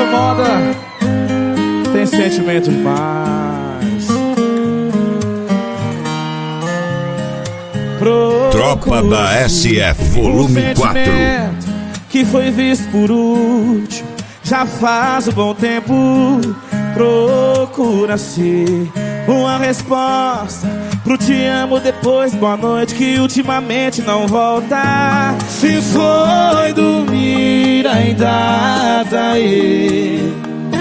incomoda, tem sentimento demais. Tropa da SF, volume 4. Que foi visto por último, já faz um bom tempo. Procura-se uma resposta pro te amo depois boa noite, que ultimamente não volta. Se foi dormir ainda tá aí,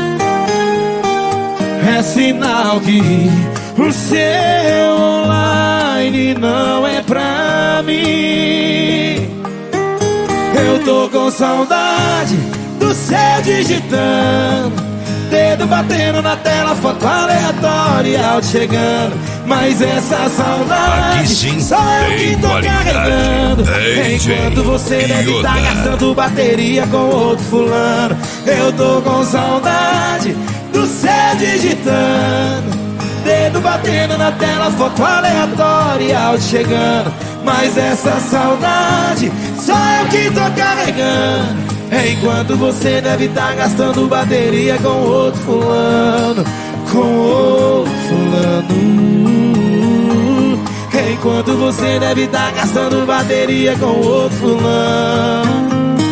é sinal que o seu online não é pra mim. Eu tô com saudade do céu digitando, dedo batendo na tela, foto aleatória, áudio chegando. Mas essa saudade aqui sim só eu que tô carregando. Enquanto você deve estar gastando bateria com outro fulano. Eu tô com saudade do céu digitando, dedo batendo na tela, foto aleatória, áudio chegando. Mas essa saudade só eu que tô carregando. Enquanto você deve estar gastando bateria com outro fulano, com outro fulano. Enquanto você deve estar gastando bateria com outro fulano.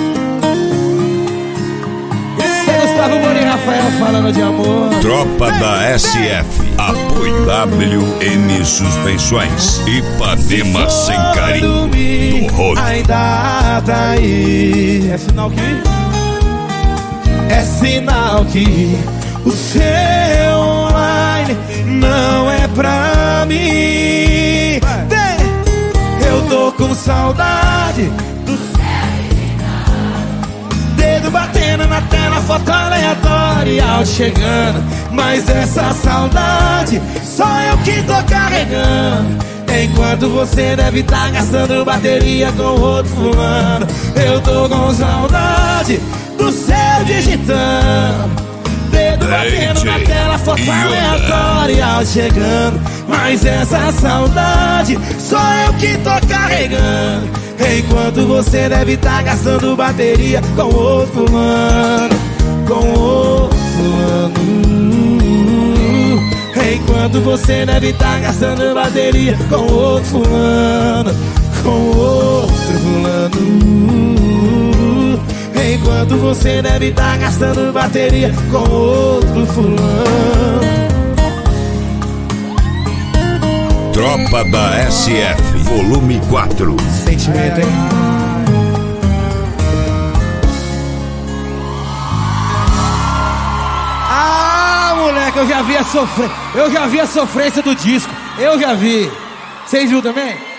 Esse é Gustavo Moura e Rafael falando de amor. Tropa da SF, apoio WM Suspensões, Ipanema Sem Carinho, do Rodo. Ainda tá aí, é sinal que? É sinal que o seu online não é pra mim. Eu tô com saudade do céu, dedo batendo na tela, foto aleatória, áudio chegando. Mas essa saudade só eu que tô carregando. Enquanto você deve estar gastando bateria com outro fulano. Eu tô com saudade do céu digitando, dedo batendo na tela, foto aleatória, áudio chegando. Mas essa saudade só eu que tô carregando. Enquanto você deve estar gastando bateria com outro fulano, com outro fulano. Enquanto você deve estar gastando bateria com outro fulano, com outro fulano. Enquanto você deve estar gastando bateria com outro fulano. Tropa da SF, volume 4. Sentimento, hein? Moleque, eu já vi a sofrência do disco. Eu já vi. Vocês viram também?